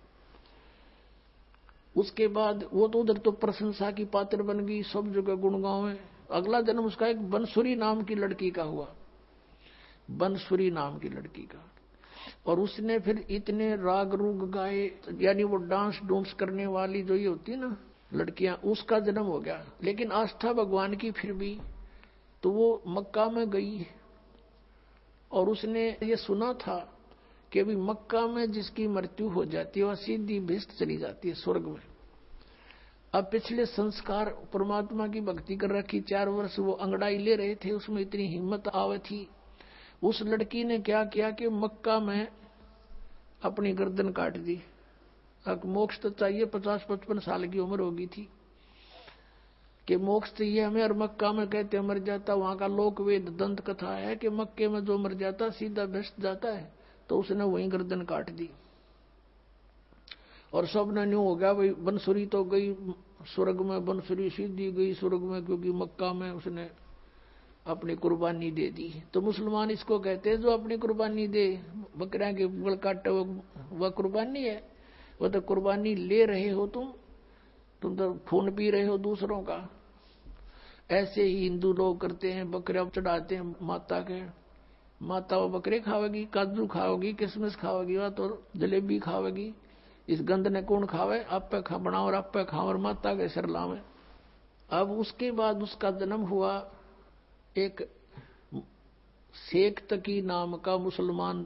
उसके बाद वो तो उधर तो प्रशंसा की पात्र बन गई, सब जगह गुणगांव है। अगला जन्म उसका एक बनसुरी नाम की लड़की का हुआ, बनसुरी नाम की लड़की का, और उसने फिर इतने राग रूग गाए, यानी वो डांस डूंस करने वाली जो ये होती है ना लड़कियां, उसका जन्म हो गया। लेकिन आस्था भगवान की फिर भी, तो वो मक्का में गई और उसने ये सुना था कि अभी मक्का में जिसकी मृत्यु हो जाती है वह सीधी भिष्ट चली जाती है स्वर्ग में। अब पिछले संस्कार परमात्मा की भक्ति कर रखी, चार वर्ष वो अंगड़ाई ले रहे थे, उसमें इतनी हिम्मत आवे थी। उस लड़की ने क्या किया कि मक्का में अपनी गर्दन काट दी। अब मोक्ष तो चाहिए, पचास पचपन साल की उम्र होगी थी कि मोक्ष चाहिए हमें, और मक्का में कहते मर जाता, वहां का लोक वेद दंत कथा है कि मक्के में जो मर जाता सीधा भ्रष्ट जाता है। तो उसने वहीं गर्दन काट दी और सब ने न्यू हो गया, भाई बनसुरी तो गई स्वर्ग में, बनसुरी सीधी गई स्वर्ग में, क्योंकि मक्का में उसने अपनी कुर्बानी दे दी। तो मुसलमान इसको कहते हैं जो अपनी कुर्बानी दे, बकरियां के गल काटे वह कुर्बानी है। वह तो कुर्बानी ले रहे हो तुम तुम तो खून पी रहे हो दूसरों का। ऐसे ही हिंदू लोग करते हैं, बकरियां चढ़ाते हैं माता के, माता वो बकरे खावेगी, काजू खाओगी, किशमिश खाओगी, वह तो जलेबी खावेगी। इस गंद ने कौन खावे, आप पे खा बनाओ और आप पे खाओ और माता के सिर लावे। अब उसके बाद उसका जन्म हुआ एक शेख तकी नाम का मुसलमान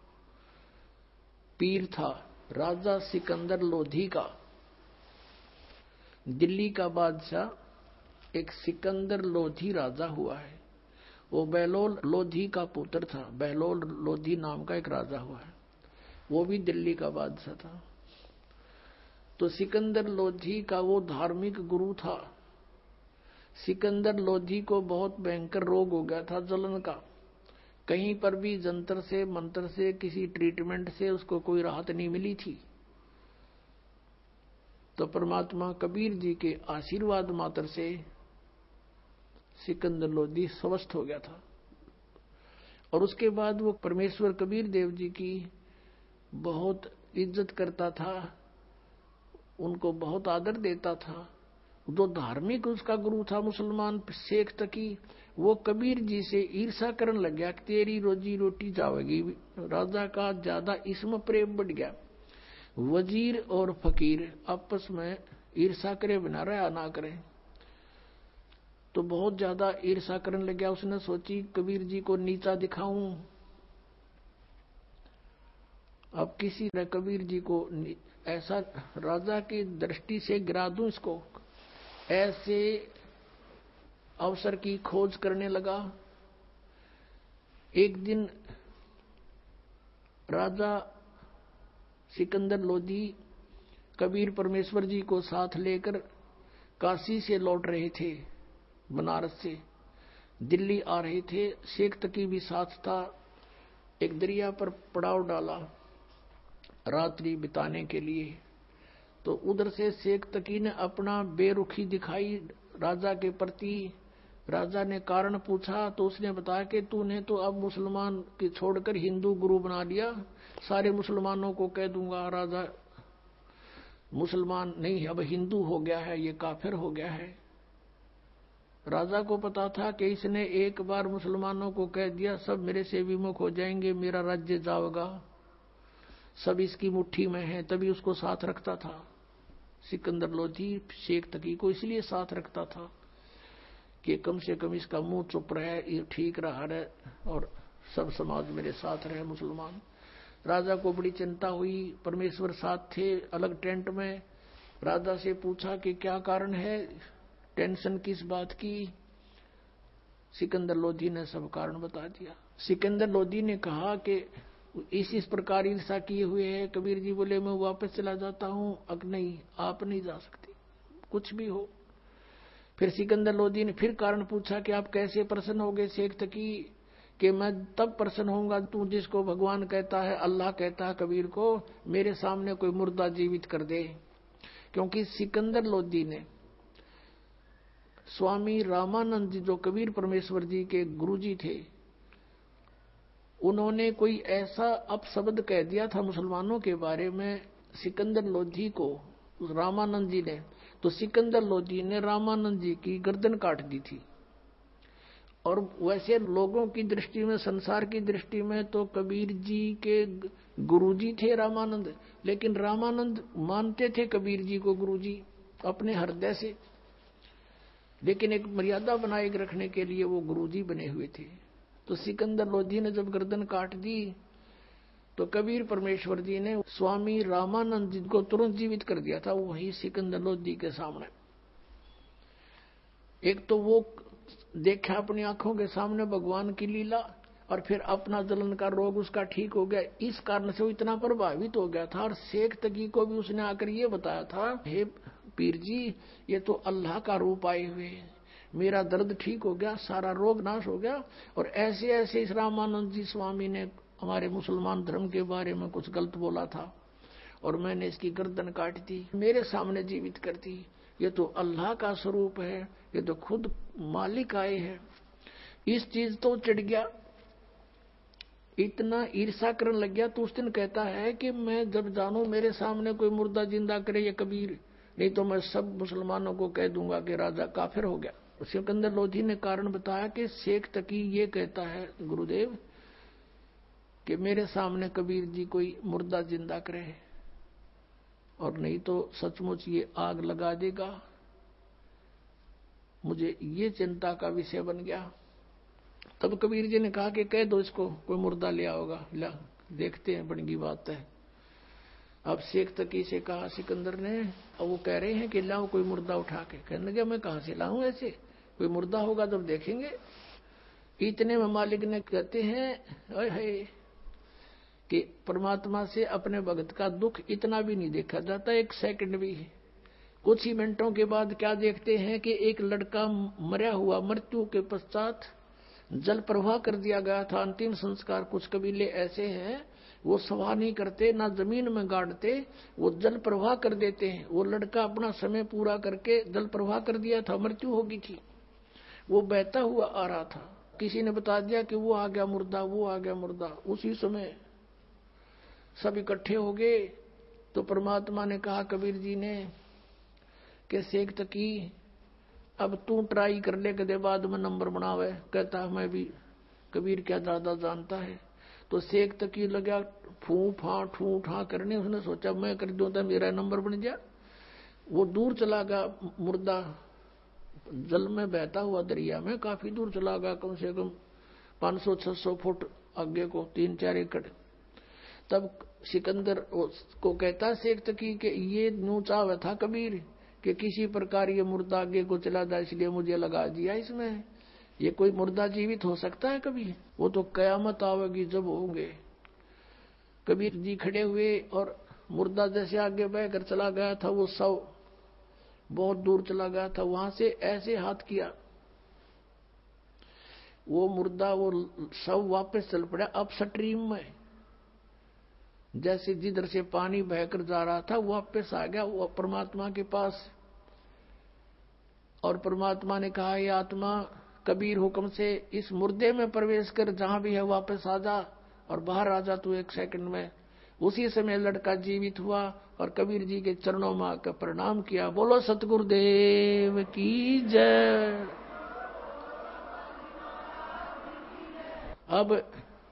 पीर था, राजा सिकंदर लोधी का, दिल्ली का बादशाह एक सिकंदर लोधी राजा हुआ है। वो बहलोल लोधी का पुत्र था, बहलोल लोधी नाम का एक राजा हुआ है, वो भी दिल्ली का बादशाह था। तो सिकंदर लोधी का वो धार्मिक गुरु था सिकंदर लोधी को बहुत भयंकर रोग हो गया था, जलन का। कहीं पर भी जंतर से मंत्र से किसी ट्रीटमेंट से उसको कोई राहत नहीं मिली थी। तो परमात्मा कबीर जी के आशीर्वाद मात्र से सिकंदर लोधी स्वस्थ हो गया था। और उसके बाद वो परमेश्वर कबीर देव जी की बहुत इज्जत करता था, उनको बहुत आदर देता था। जो धार्मिक उसका गुरु था मुसलमान शेख तकी, वो कबीर जी से ईर्षा करने लग गया कि तेरी रोजी रोटी जाएगी। राजा का ज्यादा इसमें प्रेम बढ़ गया। वजीर और फकीर आपस में ईर्षा करे बिना रहा ना करे, तो बहुत ज्यादा ईर्षा करने लग गया। उसने सोची कबीर जी को नीचा दिखाऊं, अब किसी तरह कबीर जी को ऐसा राजा की दृष्टि से गिरा दूं इसको। ऐसे अवसर की खोज करने लगा। एक दिन राजा सिकंदर लोधी कबीर परमेश्वर जी को साथ लेकर काशी से लौट रहे थे, बनारस से दिल्ली आ रहे थे। शेख तकी भी साथ था। एक दरिया पर पड़ाव डाला रात्रि बिताने के लिए। तो उधर से शेख तकी ने अपना बेरुखी दिखाई राजा के प्रति। राजा ने कारण पूछा तो उसने बताया कि तूने तो अब मुसलमान की छोड़कर हिंदू गुरु बना लिया, सारे मुसलमानों को कह दूंगा राजा मुसलमान नहीं अब हिंदू हो गया है, ये काफिर हो गया है। राजा को पता था कि इसने एक बार मुसलमानों को कह दिया सब मेरे से विमुख हो जाएंगे, मेरा राज्य जाएगा, सब इसकी मुट्ठी में है। तभी उसको साथ रखता था सिकंदर लोधी शेख तकी को, इसलिए साथ रखता था कि कम से कम इसका मुंह चुप रहे, ये ठीक रहा रहे और सब समाज मेरे साथ रहे मुसलमान। राजा को बड़ी चिंता हुई। परमेश्वर साथ थे अलग टेंट में। राजा से पूछा कि क्या कारण है, टेंशन किस बात की। सिकंदर लोधी ने सब कारण बता दिया। सिकंदर लोधी ने कहा कि इस इस प्रकार ईर्षा किए हुए है। कबीर जी बोले मैं वापस चला जाता हूं। अग नहीं, आप नहीं जा सकते, कुछ भी हो। फिर सिकंदर लोधी ने फिर कारण पूछा कि आप कैसे प्रसन्न हो गए शेख तकी, कि मैं तब प्रसन्न होऊंगा तू जिसको भगवान कहता है, अल्लाह कहता है कबीर को, मेरे सामने कोई मुर्दा जीवित कर दे। क्योंकि सिकंदर लोधी ने स्वामी रामानंद जी जो कबीर परमेश्वर जी के गुरुजी थे, उन्होंने कोई ऐसा अपशब्द कह दिया था मुसलमानों के बारे में सिकंदर लोधी को रामानंद जी ने, तो सिकंदर लोधी ने रामानंद जी की गर्दन काट दी थी। और वैसे लोगों की दृष्टि में, संसार की दृष्टि में तो कबीर जी के गुरुजी थे रामानंद, लेकिन रामानंद मानते थे कबीर जी को गुरुजी अपने हृदय से, लेकिन एक मर्यादा बनाए रखने के लिए वो गुरुजी बने हुए थे। तो सिकंदर लोधी ने जब गर्दन काट दी तो कबीर परमेश्वर जी ने स्वामी रामानंद जी को तुरंत जीवित कर दिया था वही सिकंदर लोधी के सामने। एक तो वो देखा अपनी आंखों के सामने भगवान की लीला, और फिर अपना जलन का रोग उसका ठीक हो गया। इस कारण से वो इतना प्रभावित हो गया था। और शेख तकी को भी उसने आकर ये बताया था, हे पीर जी ये तो अल्लाह का रूप आए हुए, मेरा दर्द ठीक हो गया, सारा रोग नाश हो गया। और ऐसे ऐसे इस रामानंद जी स्वामी ने हमारे मुसलमान धर्म के बारे में कुछ गलत बोला था और मैंने इसकी गर्दन काट दी, मेरे सामने जीवित कर दी। ये तो अल्लाह का स्वरूप है, ये तो खुद मालिक आए हैं। इस चीज तो चढ़ गया, इतना ईर्षा करने लग गया। तो उस दिन कहता है कि मैं जब जानू मेरे सामने कोई मुर्दा जिंदा करे ये कबीर, नहीं तो मैं सब मुसलमानों को कह दूंगा कि राजा काफिर हो गया। सिकंदर लोधी ने कारण बताया कि शेख तकी ये कहता है गुरुदेव कि मेरे सामने कबीर जी कोई मुर्दा जिंदा करे और नहीं तो सचमुच ये आग लगा देगा। मुझे ये चिंता का विषय बन गया। तब कबीर जी ने कहा कि कह दो इसको कोई मुर्दा ले आओगा, ला देखते हैं बड़ी बात है। अब शेख तकी से कहा सिकंदर ने, अब वो कह रहे हैं कि लाओ कोई मुर्दा उठा के। कहने लगे मैं कहां से लाऊं, ऐसे कोई मुर्दा होगा जब देखेंगे। इतने में मालिक ने कहते हैं है कि परमात्मा से अपने भगत का दुख इतना भी नहीं देखा जाता, एक सेकंड भी। कुछ ही मिनटों के बाद क्या देखते हैं कि एक लड़का मरा हुआ, मृत्यु के पश्चात जल प्रवाह कर दिया गया था। अंतिम संस्कार कुछ कबीले ऐसे हैं, वो सवाह नहीं करते, ना जमीन में गाड़ते, वो जल प्रवाह कर देते हैं। वो लड़का अपना समय पूरा करके जल प्रवाह कर दिया था, मृत्यु हो गई थी। वो बहता हुआ आ रहा था, किसी ने बता दिया कि वो आ गया मुर्दा, वो आ गया मुर्दा। उसी समय सब इकट्ठे हो गए। तो परमात्मा ने कहा कबीर जी ने कि शेख तकी अब तू ट्राई कर ले, कदे बाद में नंबर बनावे। कहता मैं भी कबीर क्या ज्यादा जानता है। तो शेख तकी लगा फू फा ठू ठा करने। उसने सोचा मैं कर दूं तो मेरा नंबर बन गया। वो दूर चला गया मुर्दा, जल में बहता हुआ दरिया में काफी दूर चला गया, कम से कम पांच सौ छह सौ फुट आगे को, तीन चार एकड़। तब सिकंदर को कहता शेख तकी कि ये न्यू चाव था कबीर कि किसी प्रकार ये मुर्दा आगे को चला जाए, इसलिए मुझे लगा दिया इसमें। ये कोई मुर्दा जीवित हो सकता है कभी? वो तो कयामत आवेगी जब होंगे। कबीर जी खड़े हुए और मुर्दा जैसे आगे बहकर चला गया था, वो शव बहुत दूर चला गया था। वहां से ऐसे हाथ किया, वो मुर्दा, वो शव वापस चल पड़ा अब स्ट्रीम में। जैसे जिधर से पानी बहकर जा रहा था वापस आ गया वो परमात्मा के पास। और परमात्मा ने कहा ये आत्मा कबीर हुक्म से इस मुर्दे में प्रवेश कर, जहां भी है वापस आ जा और बाहर आ जा तू एक सेकंड में। उसी समय लड़का जीवित हुआ और कबीर जी के चरणों में आकर प्रणाम किया। बोलो सतगुरुदेव की जय। अब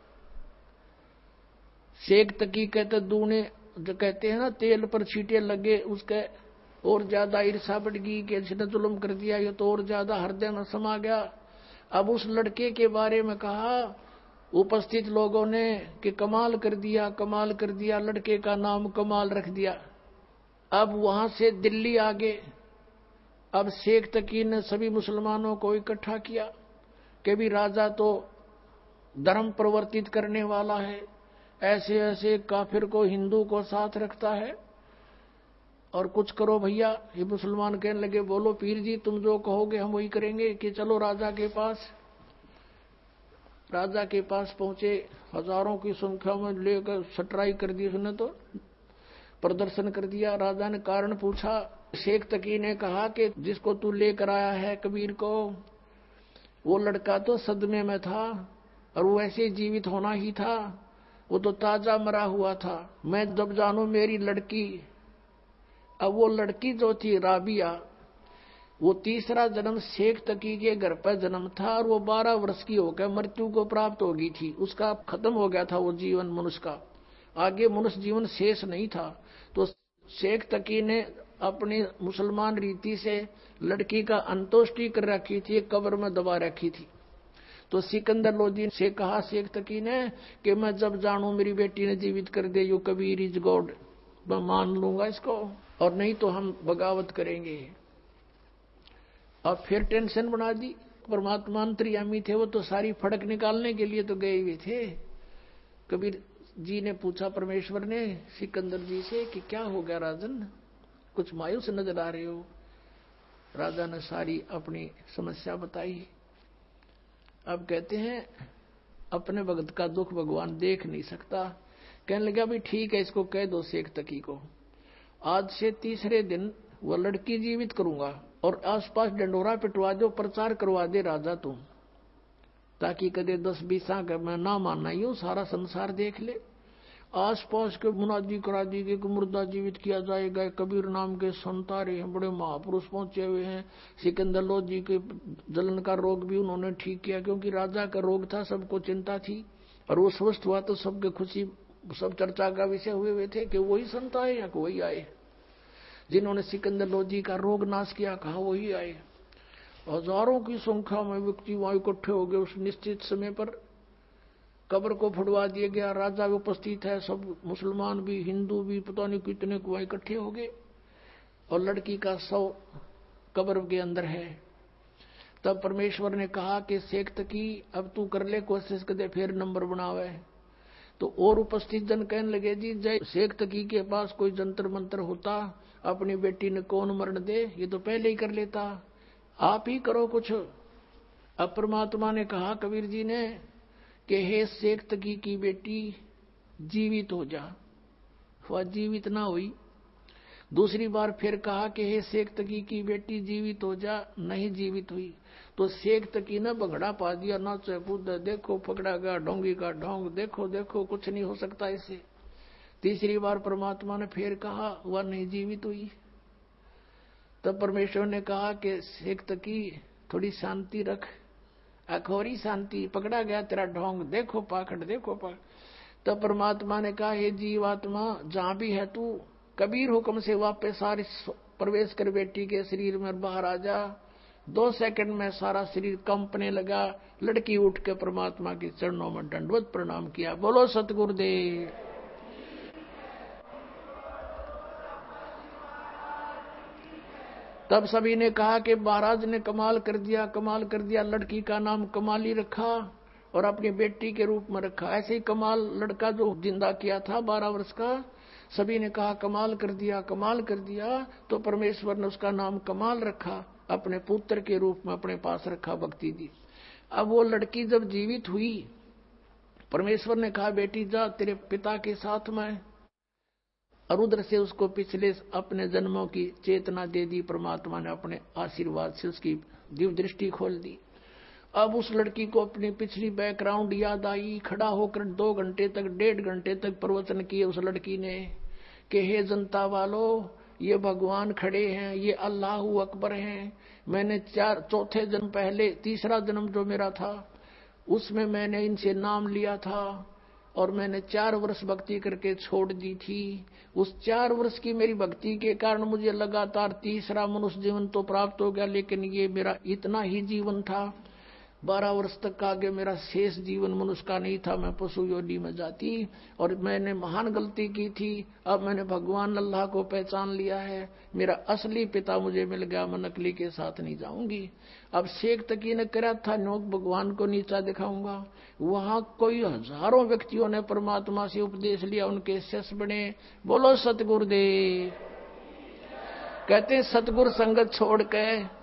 शेख तकी कहते दूने जो कहते हैं ना तेल पर छींटे लगे, उसके और ज्यादा ईर्षा बढ़ गई कि इसने जुल्म कर दिया, ये तो और ज्यादा हृदय में समा गया। अब उस लड़के के बारे में कहा उपस्थित लोगों ने कि कमाल कर दिया, कमाल कर दिया, लड़के का नाम कमाल रख दिया। अब वहां से दिल्ली आ गए। अब शेख तकी ने सभी मुसलमानों को इकट्ठा किया कि भी राजा तो धर्म प्रवर्तित करने वाला है, ऐसे ऐसे काफिर को हिंदू को साथ रखता है, और कुछ करो भैया। ये मुसलमान कहने लगे बोलो पीर जी तुम जो कहोगे हम वही करेंगे, कि चलो राजा के पास। राजा के पास पहुंचे, हजारों की संख्या में लेकर सटराई कर दी उसने, तो प्रदर्शन कर दिया। राजा ने कारण पूछा। शेख तकी ने कहा कि जिसको तू लेकर आया है कबीर को, वो लड़का तो सदमे में था और वो ऐसे जीवित होना ही था, वो तो ताजा मरा हुआ था। मैं जब जानू मेरी लड़की, अब वो लड़की जो थी राबिया, वो तीसरा जन्म शेख तकी के घर पर जन्म था और वो बारह वर्ष की होकर मृत्यु को प्राप्त हो गई थी। उसका खत्म हो गया था वो जीवन मनुष्य का, आगे मनुष्य जीवन शेष नहीं था। तो शेख तकी ने अपनी मुसलमान रीति से लड़की का अंतोष्टि कर रखी थी, कब्र में दबा रखी थी। तो सिकंदर लोधी से कहा शेख तकी ने कि मैं जब जानू मेरी बेटी ने जीवित कर दे, यू कबीर इज गॉड, मैं मान लूंगा इसको, और नहीं तो हम बगावत करेंगे। अब फिर टेंशन बना दी। परमात्मा अंतर्यामी थे, वो तो सारी फड़क निकालने के लिए तो गए हुए थे। कबीर जी ने पूछा परमेश्वर ने सिकंदर जी से कि क्या हो गया राजन, कुछ मायूस नजर आ रहे हो। राजा ने सारी अपनी समस्या बताई। अब कहते हैं अपने भगत का दुख भगवान देख नहीं सकता। कहने लगा भी ठीक है, इसको कह दो शेख तकी को आज से तीसरे दिन वह लड़की जीवित करूंगा, और आसपास डंडोरा पिटवा दो, प्रचार करवा दे राजा तुम, ताकि कदे दस बीस का मैं ना मानना यूं सारा संसार देख ले। आसपास के मुनादी करा दी कि मुर्दा जीवित किया जाएगा। कबीर नाम के संत आ रहे हैं, बड़े महापुरुष पहुंचे हुए हैं। सिकंदर लोधी के जलन का रोग भी उन्होंने ठीक किया, क्योंकि राजा का रोग था, सबको चिंता थी, और वो स्वस्थ हुआ तो सबके खुशी, सब चर्चा का विषय हुए हुए थे कि वही संत आए या वही आए जिन्होंने सिकंदर लोधी का रोग नाश किया। कहा वही आए। हजारों की संख्या में व्यक्ति वहां इकट्ठे हो गए। उस निश्चित समय पर कब्र को फुड़वा दिया गया। राजा भी उपस्थित है, सब मुसलमान भी हिंदू भी पता नहीं कितने को वहां इकट्ठे हो गए, और लड़की का शव कब्र के अंदर है। तब परमेश्वर ने कहा कि शेख तकी अब तू कर ले कोशिश, कर दे फिर नंबर बनावे। तो और उपस्थित जन कहने लगे जी जय शेख तकी के पास कोई जंतर मंत्र होता अपनी बेटी ने कौन मरण दे, ये तो पहले ही कर लेता, आप ही करो कुछ। अब परमात्मा ने कहा कबीर जी ने कि हे शेख तकी की बेटी जीवित हो जा, वह जीवित ना हुई। दूसरी बार फिर कहा कि हे शेख तकी की बेटी जीवित हो जा, नहीं जीवित हुई। तो शेख तकी ने भगड़ा पा दिया, नाचे कूद, देखो पकड़ा गया ढोंगी का ढोंग, देखो देखो कुछ नहीं हो सकता इससे। तीसरी बार परमात्मा ने फिर कहा, वह नहीं जीवित हुई। तब परमेश्वर ने कहा कि शेख तकी थोड़ी शांति रख, अखोरी शांति, पकड़ा गया तेरा ढोंग, देखो पाखड़ देखो पाखड़। तब परमात्मा ने कहा, हे जीवात्मा जहां भी है तू, कबीर हुक्म से वापस सारी प्रवेश कर बेटी के शरीर में, बाहर आ जा। दो सेकंड में सारा शरीर कंपने लगा। लड़की उठ के परमात्मा के चरणों में दंडवत प्रणाम किया। बोलो सतगुरुदेव। तब सभी ने कहा कि महाराज ने कमाल कर दिया, कमाल कर दिया। लड़की का नाम कमाली रखा और अपनी बेटी के रूप में रखा। ऐसे ही कमाल लड़का जो जिंदा किया था बारह वर्ष का, सभी ने कहा कमाल कर दिया, कमाल कर दिया। तो परमेश्वर ने उसका नाम कमाल रखा, अपने पुत्र के रूप में अपने पास रखा, भक्ति दी। अब वो लड़की जब जीवित हुई, परमेश्वर ने कहा बेटी जा तेरे पिता के साथ में, और उधर से उसको पिछले अपने जन्मों की चेतना दे दी। परमात्मा ने अपने आशीर्वाद से उसकी दिव्य दृष्टि खोल दी। अब उस लड़की को अपनी पिछली बैकग्राउंड याद आई। खड़ा होकर दो घंटे तक, डेढ़ घंटे तक प्रवचन किए उस लड़की ने कि हे जनता वालों, ये भगवान खड़े हैं, ये अल्लाह अकबर हैं। मैंने चार चौथे जन्म पहले, तीसरा जन्म जो मेरा था उसमें मैंने इनसे नाम लिया था और मैंने चार वर्ष भक्ति करके छोड़ दी थी। उस चार वर्ष की मेरी भक्ति के कारण मुझे लगातार तीसरा मनुष्य जीवन तो प्राप्त हो गया, लेकिन ये मेरा इतना ही जीवन था। बारह वर्ष तक आगे मेरा शेष जीवन मनुष्य का नहीं था, मैं पशु योनि में जाती, और मैंने महान गलती की थी। अब मैंने भगवान अल्लाह को पहचान लिया है, मेरा असली पिता मुझे मिल गया, मैं नकली के साथ नहीं जाऊंगी। अब शेख तकी ने करा था नोक भगवान को नीचा दिखाऊंगा। वहां कोई हजारों व्यक्तियों ने परमात्मा से उपदेश लिया, उनके शिष्य बने। बोलो सतगुरुदेव। कहते सतगुरु संगत छोड़ के,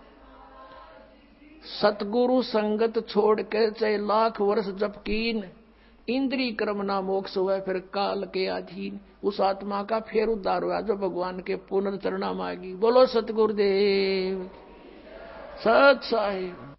सतगुरु संगत छोड़ के चाहे लाख वर्ष जप कीन, इंद्री कर्म ना मोक्ष हुआ फिर काल के अधीन। उस आत्मा का फिर उद्धार हुआ जो भगवान के पुनर्चरणा मांगी। बोलो सतगुरुदेव। सत साहिब।